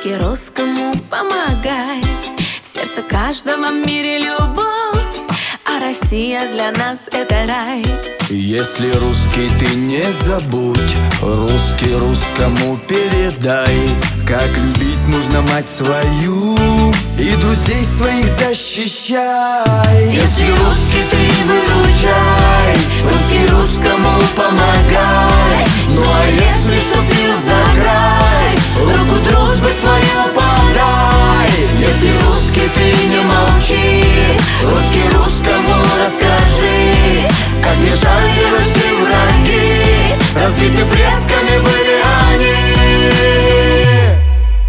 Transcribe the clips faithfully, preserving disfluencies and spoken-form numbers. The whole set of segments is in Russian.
Русский русскому помогай. В сердце каждого в мире любовь, а Россия для нас это рай. Если русский ты не забудь, русский русскому передай, как любить нужно мать свою и друзей своих защищай. Если русский ты выручай, русский русскому помогай. Ну а если ступил за край, руку дружбы свою подай. Если русский ты не молчи, русский русскому расскажи, как бежали Руси враги, разбиты предками были они.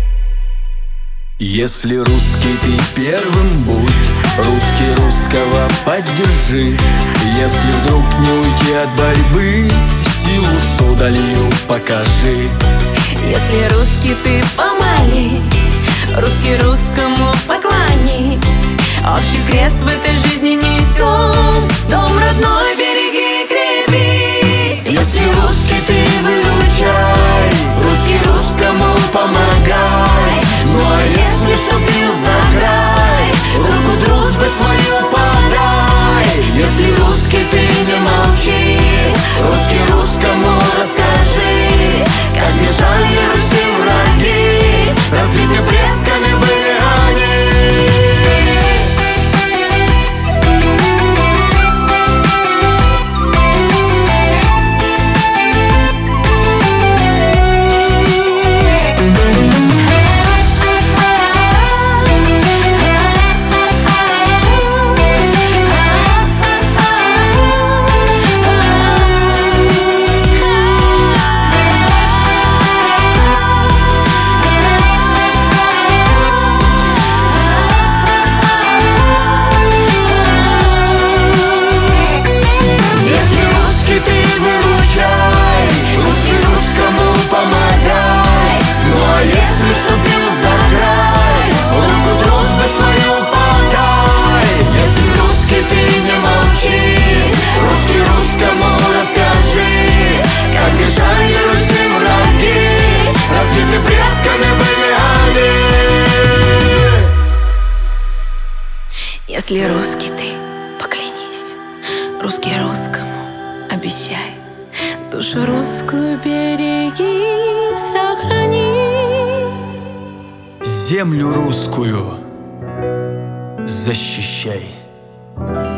Если русский ты первым будь, русский русского поддержи. Если вдруг не уйти от борьбы, силу с удалью покажи. Если русский ты помолись, русский русскому поклонись. Общий крест в этой жизни несем, дом родной береги и крепись. Если русский ты выручай, русский русскому помогай. Ну а если ступил за край, руку дружбы свою подай. Если русский ты не молчи, русский русскому расскажи, как бежали Руси враги, разбиты предками были они. Если русский ты, поклянись, русский русскому обещай, душу русскую береги, сохрани. Землю русскую защищай.